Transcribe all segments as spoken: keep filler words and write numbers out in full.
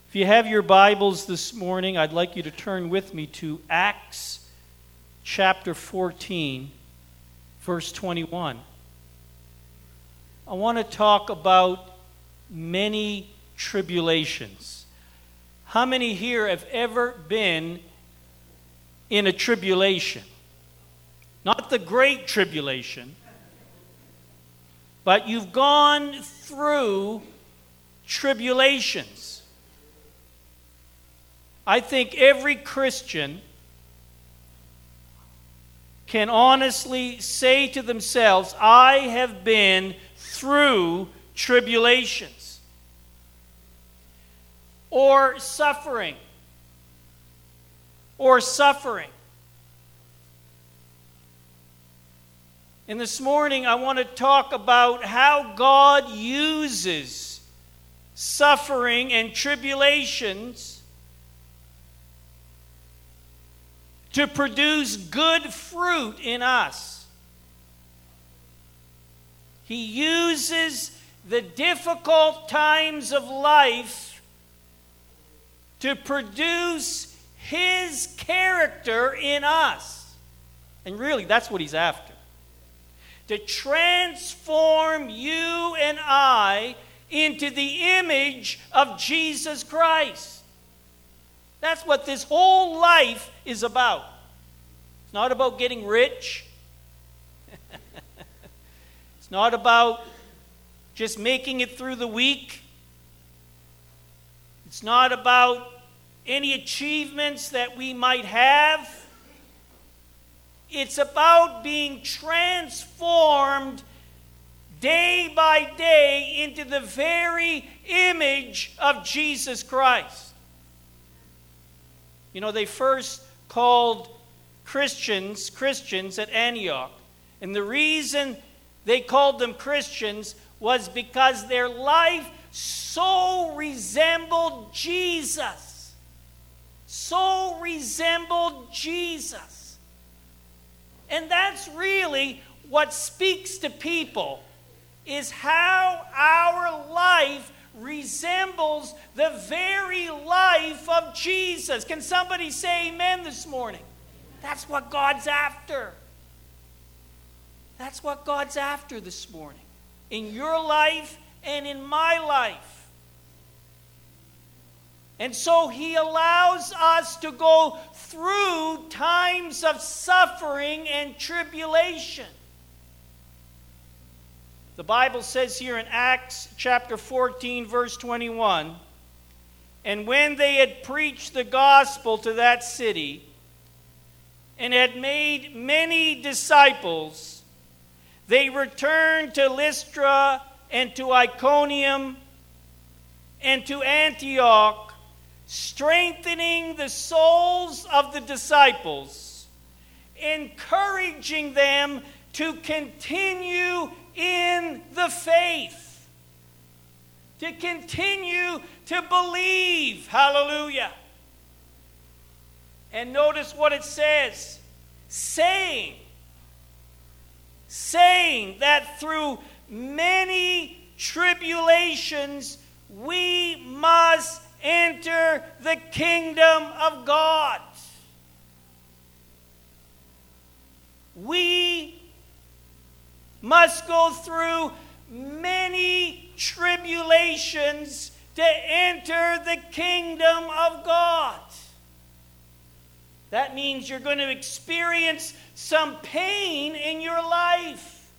If you have your Bibles this morning, I'd like you to turn with me to Acts chapter fourteen, verse twenty-one. I want to talk about many tribulations. How many here have ever been in a tribulation? Not the great tribulation, but you've gone through tribulations. I think every Christian can honestly say to themselves, I have been through tribulations or suffering or suffering. And this morning I want to talk about how God uses suffering and tribulations to produce good fruit in us. He uses the difficult times of life to produce His character in us. And really, that's what He's after. To transform you and I into the image of Jesus Christ. That's what this whole life is about. It's not about getting rich. It's not about just making it through the week. It's not about any achievements that we might have. It's about being transformed day by day into the very image of Jesus Christ. You know, they first called Christians Christians at Antioch. And the reason they called them Christians was because their life so resembled Jesus. So resembled Jesus. And that's really what speaks to people, is how our life resembles the very life of Jesus. Can somebody say amen this morning? That's what God's after. That's what God's after this morning. In your life and in my life. And so He allows us to go through times of suffering and tribulation. The Bible says here in Acts chapter fourteen, verse twenty-one, and when they had preached the gospel to that city and had made many disciples, they returned to Lystra and to Iconium and to Antioch, strengthening the souls of the disciples, encouraging them to continue in the faith, to continue to believe. Hallelujah. And notice what it says, saying, saying that through many tribulations we must enter the kingdom of God. We must go through many tribulations to enter the kingdom of God. That means you're going to experience some pain in your life.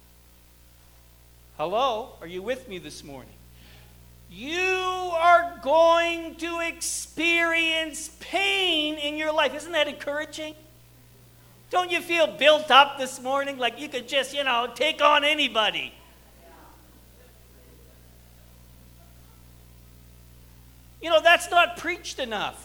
Hello? Are you with me this morning? You are going to experience pain in your life. Isn't that encouraging? Don't you feel built up this morning like you could just, you know, take on anybody? You know, that's not preached enough.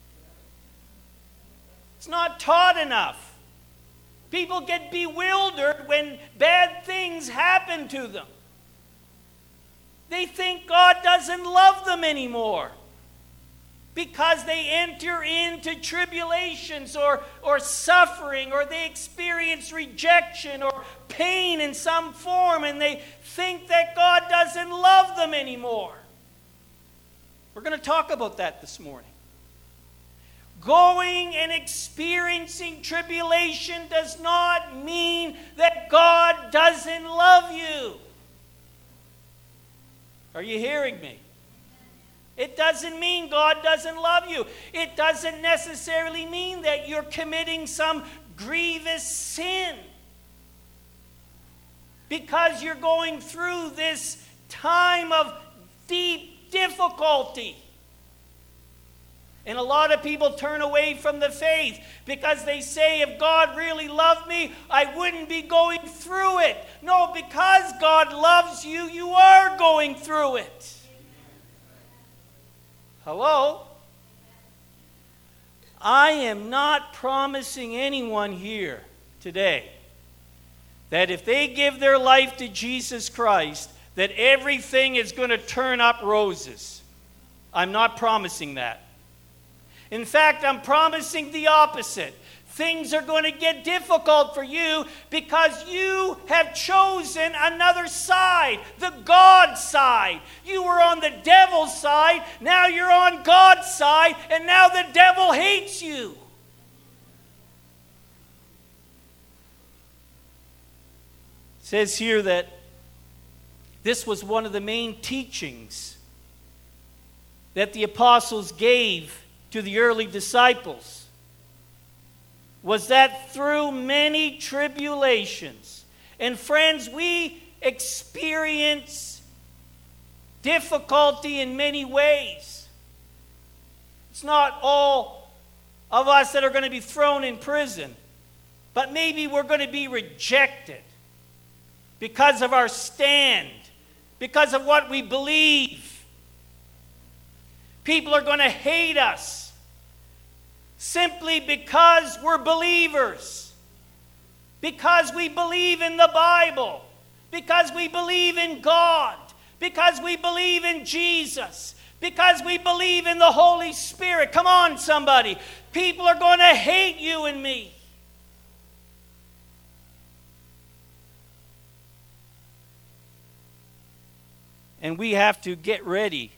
It's not taught enough. People get bewildered when bad things happen to them. They think God doesn't love them anymore because they enter into tribulations or, or suffering, or they experience rejection or pain in some form, and they think that God doesn't love them anymore. We're going to talk about that this morning. Going and experiencing tribulation does not mean that God doesn't love you. Are you hearing me? It doesn't mean God doesn't love you. It doesn't necessarily mean that you're committing some grievous sin because you're going through this time of deep difficulty. And a lot of people turn away from the faith because they say, if God really loved me, I wouldn't be going through it. No, because God loves you, you are going through it. Hello? I am not promising anyone here today that if they give their life to Jesus Christ, that everything is going to turn up roses. I'm not promising that. In fact, I'm promising the opposite. Things are going to get difficult for you because you have chosen another side, the God side. You were on the devil's side, now you're on God's side, and now the devil hates you. It says here that this was one of the main teachings that the apostles gave to the early disciples, was that through many tribulations, and friends, we experience difficulty in many ways. It's not all of us that are going to be thrown in prison, but maybe we're going to be rejected because of our stand, because of what we believe. People are going to hate us simply because we're believers, because we believe in the Bible, because we believe in God, because we believe in Jesus, because we believe in the Holy Spirit. Come on, somebody. People are going to hate you and me. And we have to get ready,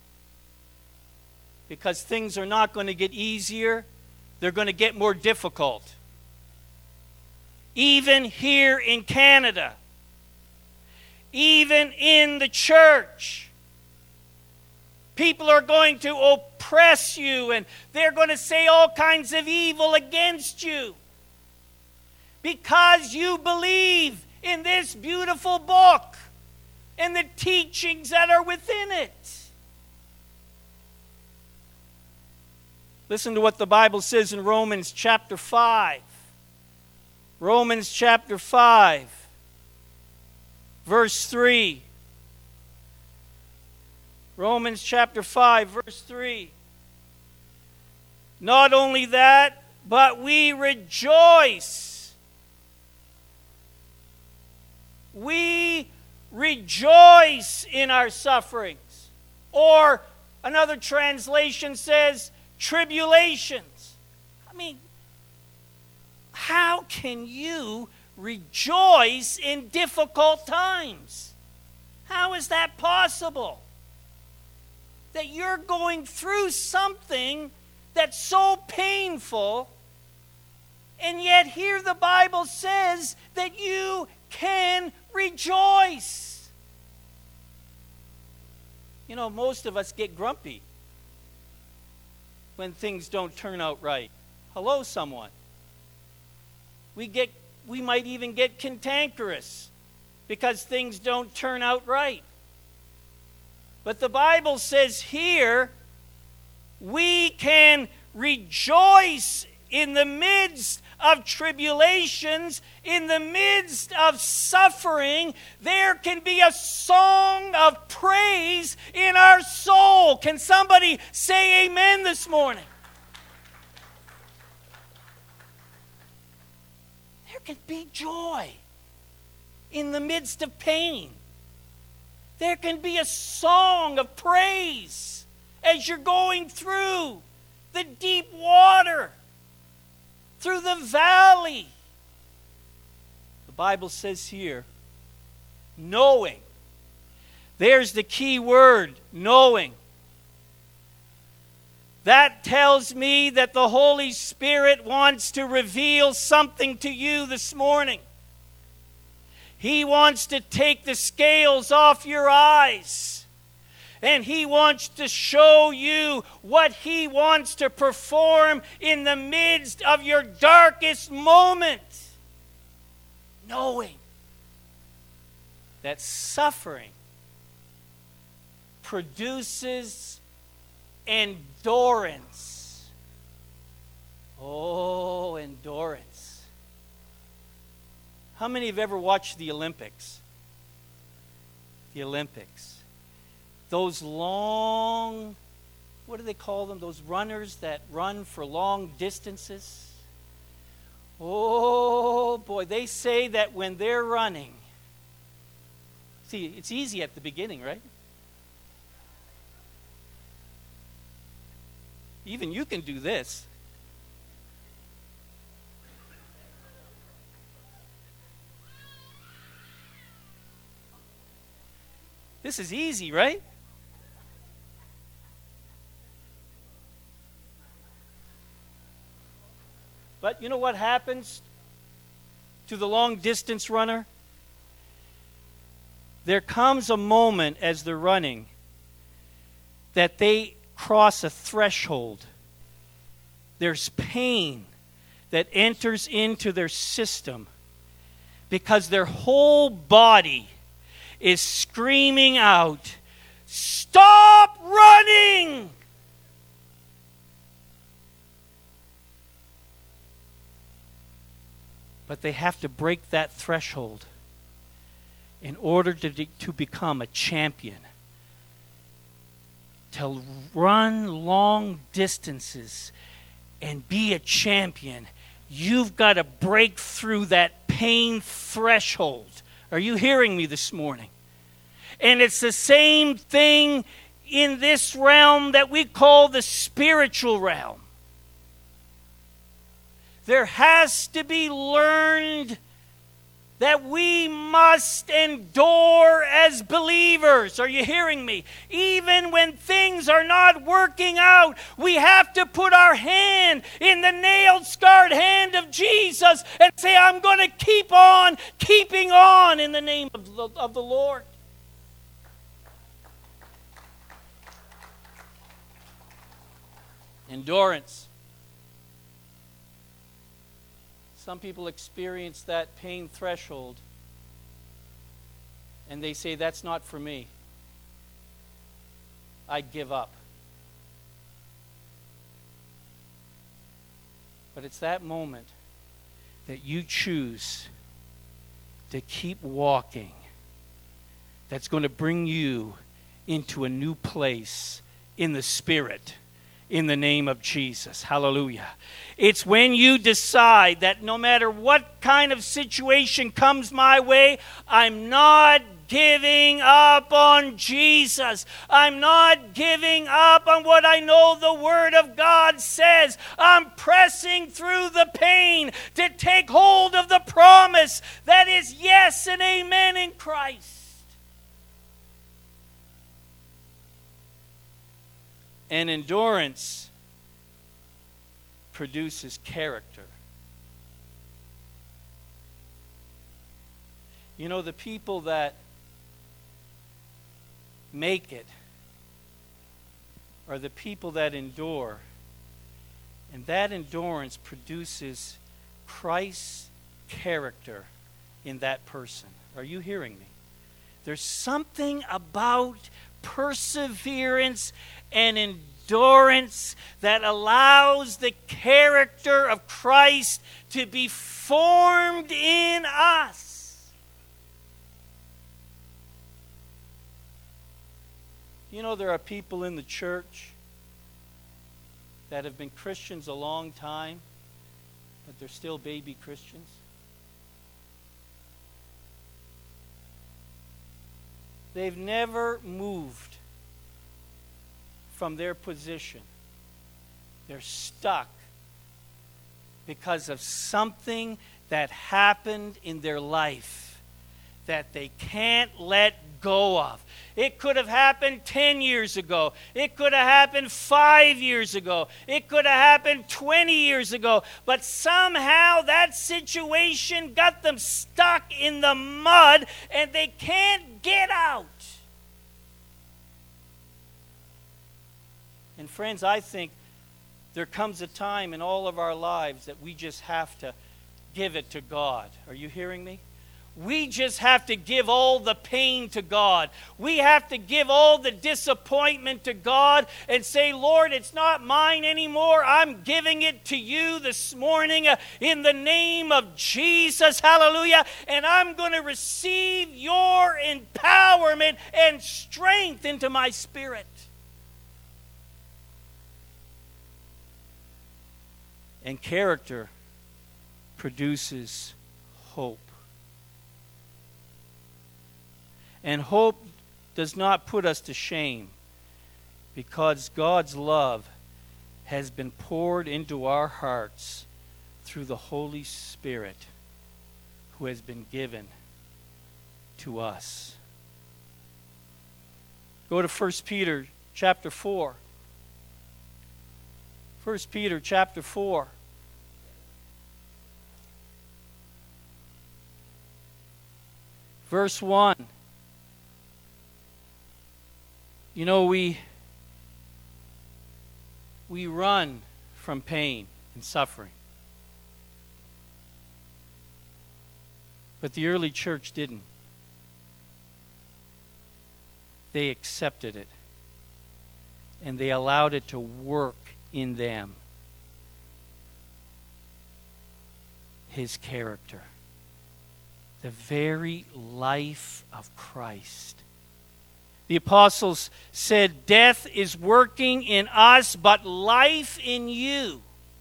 because things are not going to get easier. They're going to get more difficult. Even here in Canada, even in the church, people are going to oppress you, and they're going to say all kinds of evil against you because you believe in this beautiful book and the teachings that are within it. Listen to what the Bible says in Romans chapter five. Romans chapter five, verse three. Romans chapter five, verse three. Not only that, but we rejoice. We rejoice in our sufferings. Or another translation says, tribulations. I mean, how can you rejoice in difficult times? How is that possible? That you're going through something that's so painful, and yet here the Bible says that you can rejoice. You know, most of us get grumpy when things don't turn out right. Hello, someone. We get, we might even get cantankerous because things don't turn out right. But the Bible says here, we can rejoice in the midst of tribulations, in the midst of suffering. There can be a song of praise in our soul. Can somebody say amen this morning? There can be joy in the midst of pain. There can be a song of praise as you're going through the deep water, through the valley. The Bible says here, knowing. There's the key word, knowing. That tells me that the Holy Spirit wants to reveal something to you this morning. He wants to take the scales off your eyes. And He wants to show you what He wants to perform in the midst of your darkest moment. Knowing that suffering produces endurance. Oh, endurance. How many have ever watched the Olympics? The Olympics. Those long, what do they call them? Those runners that run for long distances. Oh boy, they say that when they're running, see, it's easy at the beginning, right? Even you can do this. This is easy, right? But you know what happens to the long distance runner? There comes a moment as they're running that they cross a threshold. There's pain that enters into their system because their whole body is screaming out, "Stop running!" But they have to break that threshold in order to, to become a champion. To run long distances and be a champion, you've got to break through that pain threshold. Are you hearing me this morning? And it's the same thing in this realm that we call the spiritual realm. There has to be learned that we must endure as believers. Are you hearing me? Even when things are not working out, we have to put our hand in the nail-scarred hand of Jesus and say, I'm going to keep on keeping on in the name of the, of the Lord. Endurance. Some people experience that pain threshold and they say, that's not for me. I give up. But it's that moment that you choose to keep walking that's going to bring you into a new place in the Spirit. In the name of Jesus. Hallelujah. It's when you decide that no matter what kind of situation comes my way, I'm not giving up on Jesus. I'm not giving up on what I know the Word of God says. I'm pressing through the pain to take hold of the promise that is yes and amen in Christ. And endurance produces character. You know, the people that make it are the people that endure. And that endurance produces Christ's character in that person. Are you hearing me? There's something about perseverance and endurance that allows the character of Christ to be formed in us. You know, there are people in the church that have been Christians a long time, but they're still baby Christians. They've never moved from their position. They're stuck because of something that happened in their life that they can't let go of. It could have happened ten years ago. It could have happened five years ago. It could have happened twenty years ago. But somehow that situation got them stuck in the mud and they can't get out. And friends, I think there comes a time in all of our lives that we just have to give it to God. Are you hearing me? We just have to give all the pain to God. We have to give all the disappointment to God and say, Lord, it's not mine anymore. I'm giving it to you this morning uh, in the name of Jesus. Hallelujah. And I'm going to receive your empowerment and strength into my spirit. And character produces hope. And hope does not put us to shame because God's love has been poured into our hearts through the Holy Spirit who has been given to us. Go to First Peter chapter four. First Peter chapter four. Verse one. You know, we we run from pain and suffering. But the early church didn't. They accepted it. And they allowed it to work in them. His character. The very life of Christ. The apostles said, death is working in us, but life in you.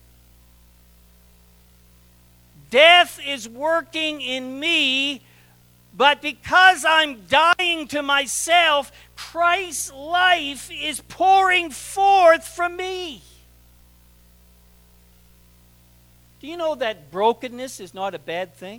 Death is working in me, but because I'm dying to myself, Christ's life is pouring forth from me. Do you know that brokenness is not a bad thing?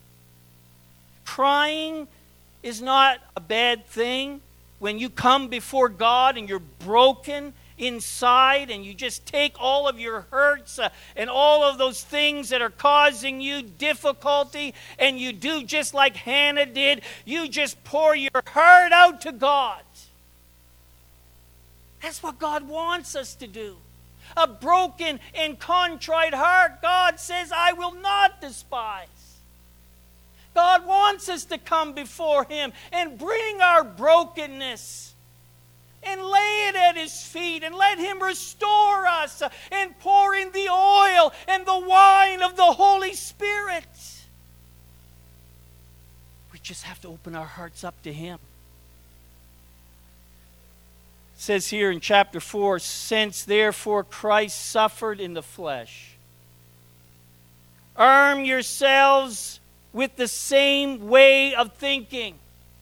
Crying is not a bad thing. When you come before God and you're broken inside and you just take all of your hurts uh, and all of those things that are causing you difficulty and you do just like Hannah did, you just pour your heart out to God. That's what God wants us to do. A broken and contrite heart, God says, I will not despise. God wants us to come before Him and bring our brokenness and lay it at His feet and let Him restore us and pour in the oil and the wine of the Holy Spirit. We just have to open our hearts up to Him. It says here in chapter four, since therefore Christ suffered in the flesh, arm yourselves with the same way of thinking.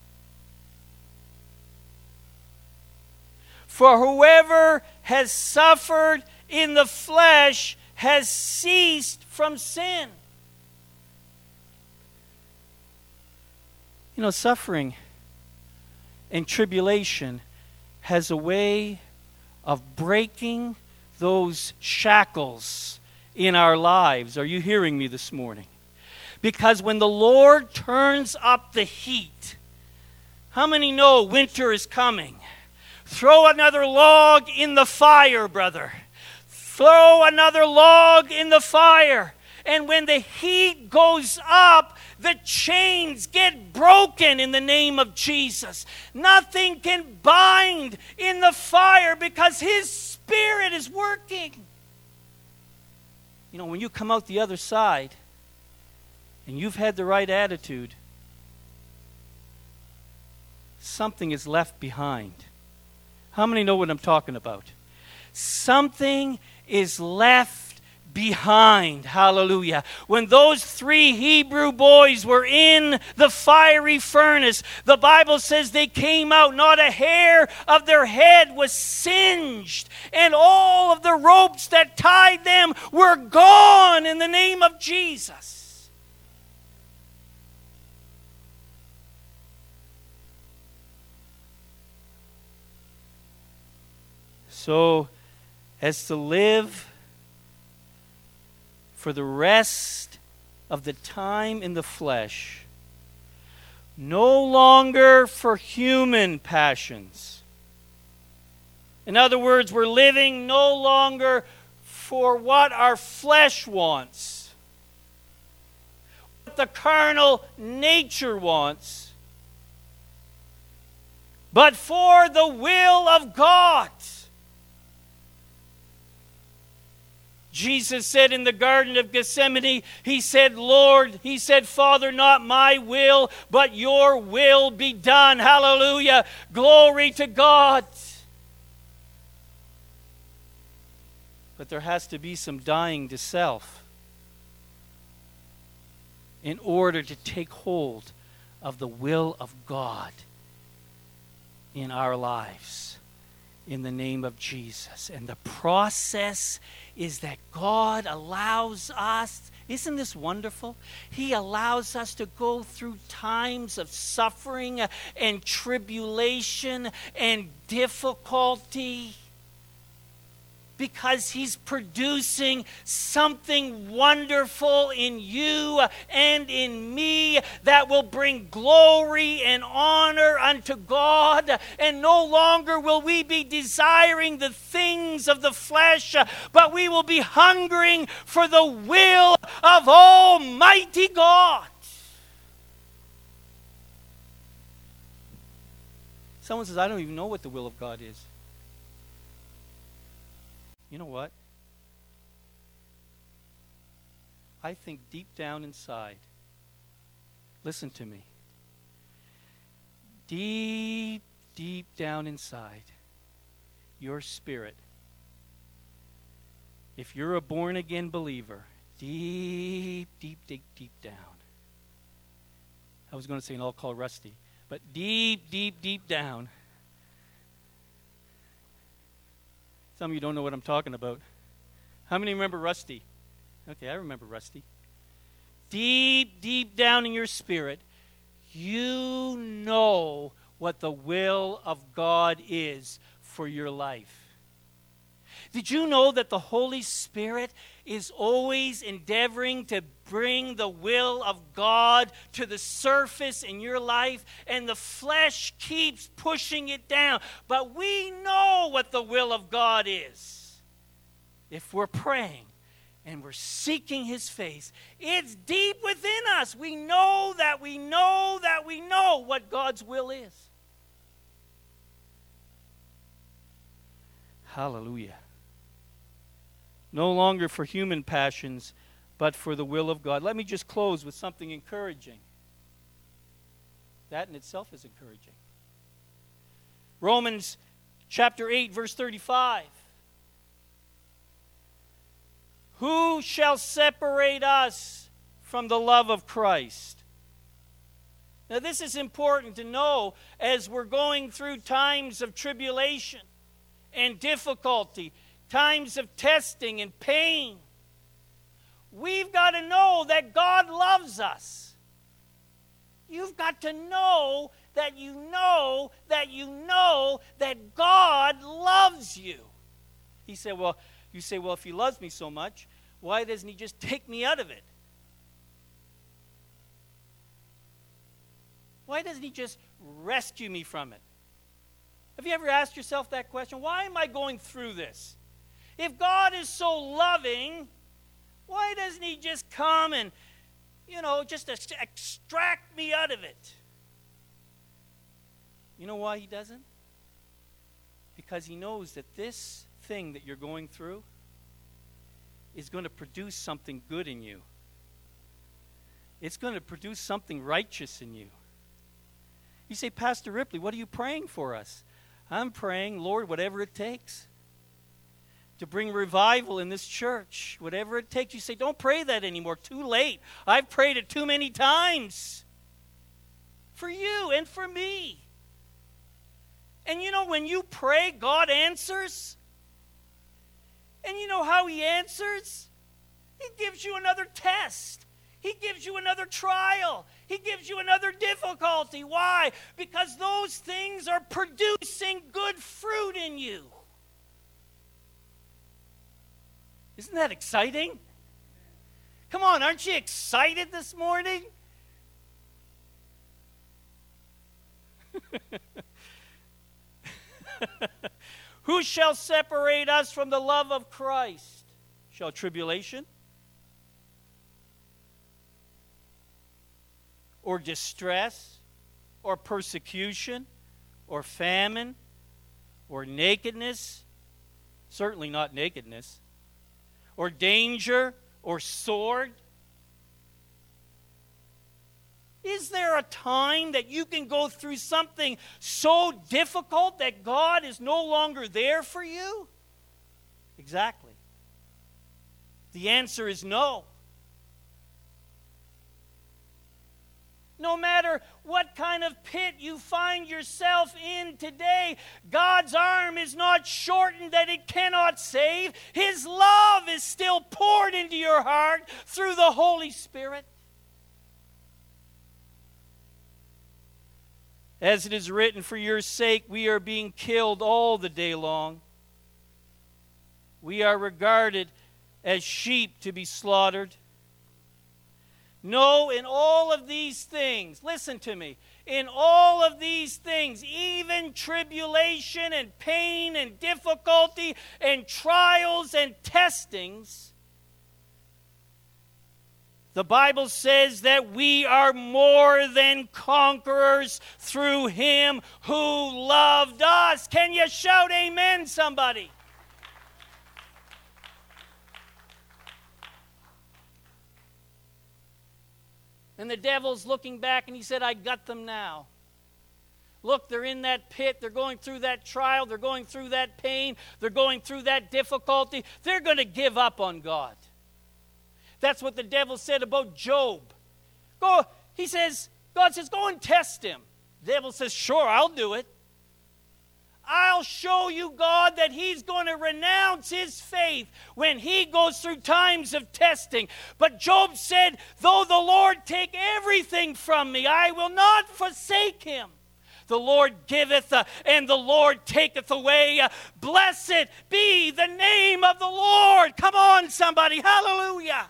For whoever has suffered in the flesh has ceased from sin. You know, suffering and tribulation has a way of breaking those shackles in our lives. Are you hearing me this morning? Because when the Lord turns up the heat, how many know winter is coming? Throw another log in the fire, brother. Throw another log in the fire. And when the heat goes up, the chains get broken in the name of Jesus. Nothing can bind in the fire because His Spirit is working. You know, when you come out the other side, and you've had the right attitude, something is left behind. How many know what I'm talking about? Something is left behind. Hallelujah. When those three Hebrew boys were in the fiery furnace, the Bible says they came out, not a hair of their head was singed, and all of the ropes that tied them were gone in the name of Jesus. so as to live for the rest of the time in the flesh, no longer for human passions. In other words, we're living no longer for what our flesh wants, what the carnal nature wants, but for the will of God. Jesus said in the Garden of Gethsemane, he said, Lord, he said, Father, not my will, but your will be done. Hallelujah. Glory to God. But there has to be some dying to self in order to take hold of the will of God in our lives, in the name of Jesus. And the process is that God allows us, isn't this wonderful? He allows us to go through times of suffering and tribulation and difficulty, because he's producing something wonderful in you and in me that will bring glory and honor unto God. And no longer will we be desiring the things of the flesh, but we will be hungering for the will of Almighty God. Someone says, I don't even know what the will of God is. You know what? I think deep down inside, listen to me, deep, deep down inside, your spirit, if you're a born-again believer, deep, deep, deep, deep down, I was going to say, and I'll call Rusty, but deep, deep, deep down, some of you don't know what I'm talking about. How many remember Rusty? Okay, I remember Rusty. Deep, deep down in your spirit, you know what the will of God is for your life. Did you know that the Holy Spirit is always endeavoring to bring the will of God to the surface in your life, and the flesh keeps pushing it down? But we know what the will of God is. If we're praying and we're seeking his face, it's deep within us. We know that we know that we know what God's will is. Hallelujah. No longer for human passions, but for the will of God. Let me just close with something encouraging. That in itself is encouraging. Romans chapter eight, verse thirty-five. Who shall separate us from the love of Christ? Now this is important to know as we're going through times of tribulation and difficulty, times of testing and pain. We've got to know that God loves us. You've got to know that you know that you know that God loves you. He said, well, you say, well, if he loves me so much, why doesn't he just take me out of it? Why doesn't he just rescue me from it? Have you ever asked yourself that question? Why am I going through this? If God is so loving, why doesn't he just come and, you know, just extract me out of it? You know why he doesn't? Because he knows that this thing that you're going through is going to produce something good in you. It's going to produce something righteous in you. You say, Pastor Ripley, what are you praying for us? I'm praying, Lord, whatever it takes to bring revival in this church. Whatever it takes. You say, don't pray that anymore. Too late. I've prayed it too many times. For you and for me. And you know, when you pray, God answers. And you know how he answers? He gives you another test. He gives you another trial. He gives you another difficulty. Why? Because those things are producing good fruit in you. Isn't that exciting? Come on, aren't you excited this morning? Who shall separate us from the love of Christ? Shall tribulation? Or distress? Or persecution? Or famine? Or nakedness? Certainly not nakedness. Or danger? Or sword? Is there a time that you can go through something so difficult that God is no longer there for you? Exactly. The answer is no. No matter what kind of pit you find yourself in today, God's arm is not shortened that it cannot save. His love is still poured into your heart through the Holy Spirit. As it is written, for your sake we are being killed all the day long. We are regarded as sheep to be slaughtered. No, in all of these things, listen to me, in all of these things, even tribulation and pain and difficulty and trials and testings, the Bible says that we are more than conquerors through Him who loved us. Can you shout amen, somebody? And the devil's looking back and he said, I got them now. Look, they're in that pit. They're going through that trial. They're going through that pain. They're going through that difficulty. They're going to give up on God. That's what the devil said about Job. Go, he says, God says, go and test him. The devil says, sure, I'll do it. I'll show you, God, that he's going to renounce his faith when he goes through times of testing. But Job said, though the Lord take everything from me, I will not forsake him. The Lord giveth, uh, and the Lord taketh away. Uh, blessed be the name of the Lord. Come on, somebody. Hallelujah.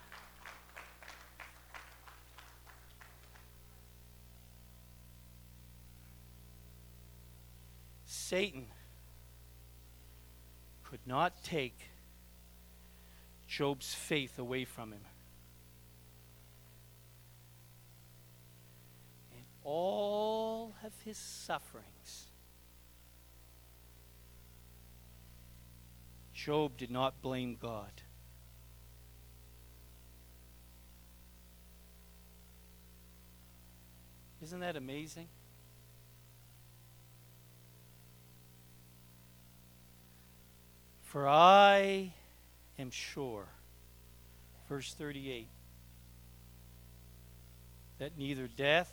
Satan could not take Job's faith away from him. In all of his sufferings, Job did not blame God. Isn't that amazing? For I am sure, verse thirty-eight, that neither death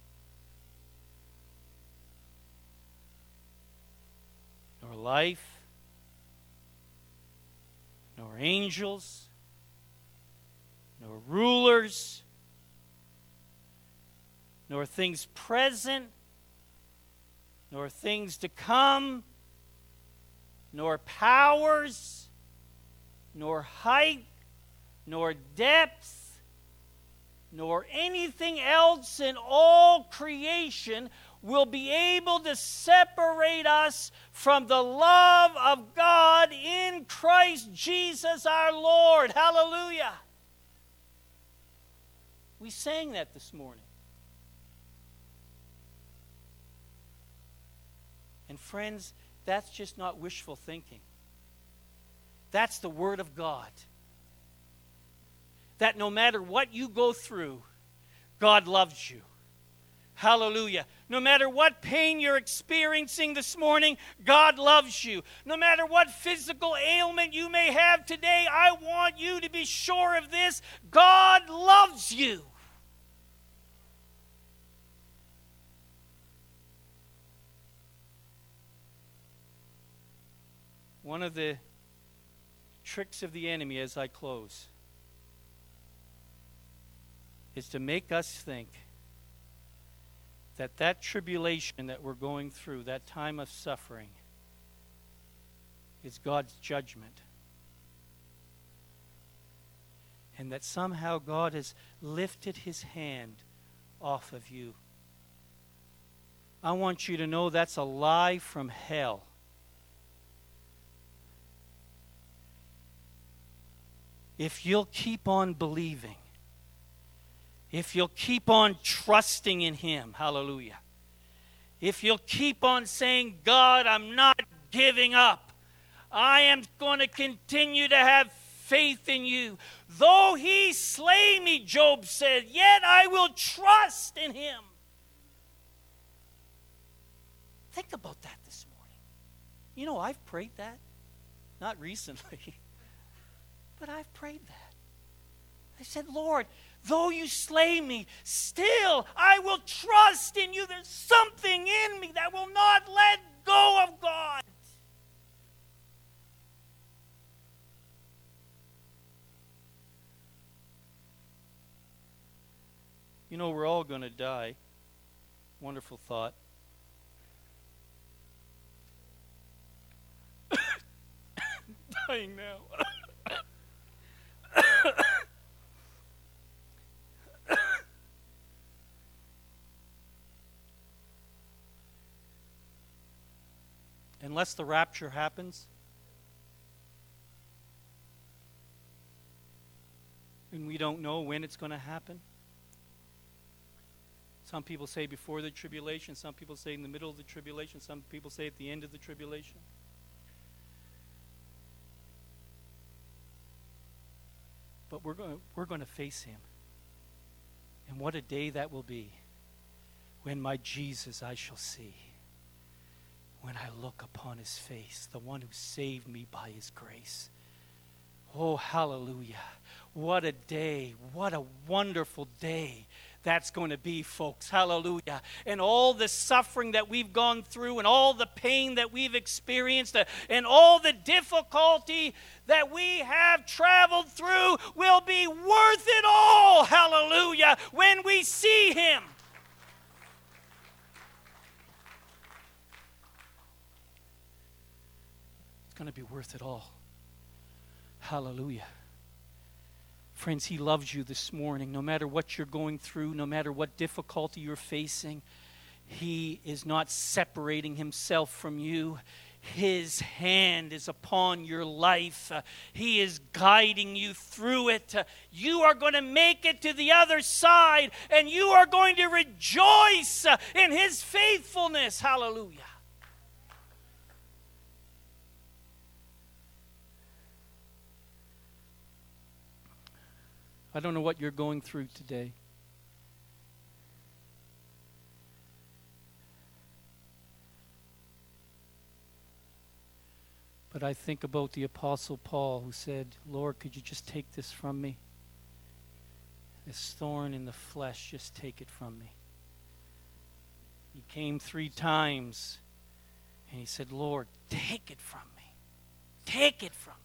nor life nor angels nor rulers nor things present nor things to come nor powers, nor height, nor depth, nor anything else in all creation will be able to separate us from the love of God in Christ Jesus our Lord. Hallelujah. We sang that this morning. And friends, that's just not wishful thinking. That's the Word of God. That no matter what you go through, God loves you. Hallelujah. No matter what pain you're experiencing this morning, God loves you. No matter what physical ailment you may have today, I want you to be sure of this. God loves you. One of the tricks of the enemy as I close is to make us think that that tribulation that we're going through, that time of suffering, is God's judgment. and that somehow God has lifted his hand off of you. I want you to know that's a lie from hell. If you'll keep on believing, if you'll keep on trusting in him, hallelujah. If you'll keep on saying, God, I'm not giving up. I am going to continue to have faith in you. Though he slay me, Job said, yet I will trust in him. Think about that this morning. You know, I've prayed that. Not recently. But I've prayed that. I said, Lord, though you slay me, still I will trust in you. There's something in me that will not let go of God. You know, we're all going to die. Wonderful thought. Dying now. Unless the rapture happens, and we don't know when it's going to happen. Some people say before the tribulation, some people say in the middle of the tribulation, some people say at the end of the tribulation. But we're going, we're going to face him. And what a day that will be when my Jesus I shall see. When I look upon his face, the one who saved me by his grace. Oh, hallelujah. What a day. What a wonderful day that's going to be, folks. Hallelujah. And all the suffering that we've gone through and all the pain that we've experienced uh, and all the difficulty that we have traveled through will be worth it all. Hallelujah. When we see him. It's going to be worth it all. Hallelujah. Friends, he loves you this morning. No matter what you're going through, no matter what difficulty you're facing, he is not separating himself from you. His hand is upon your life. Uh, he is guiding you through it. Uh, you are going to make it to the other side, and you are going to rejoice uh, in his faithfulness. Hallelujah. I don't know what you're going through today. But I think about the Apostle Paul who said, Lord, could you just take this from me? This thorn in the flesh, just take it from me. He came three times and he said, Lord, take it from me. Take it from me.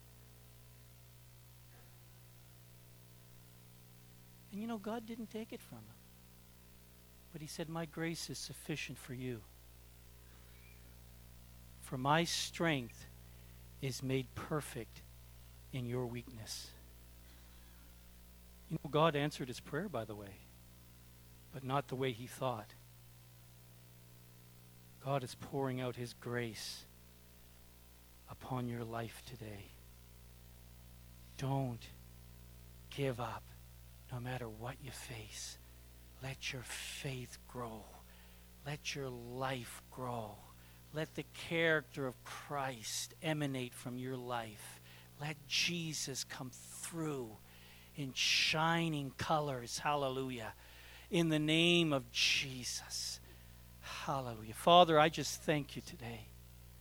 And you know, God didn't take it from him. But he said, my grace is sufficient for you. For my strength is made perfect in your weakness. You know, God answered his prayer, by the way, but not the way he thought. God is pouring out his grace upon your life today. Don't give up. No matter what you face, let your faith grow. Let your life grow. Let the character of Christ emanate from your life. Let Jesus come through in shining colors. Hallelujah. In the name of Jesus. Hallelujah. Father, I just thank you today.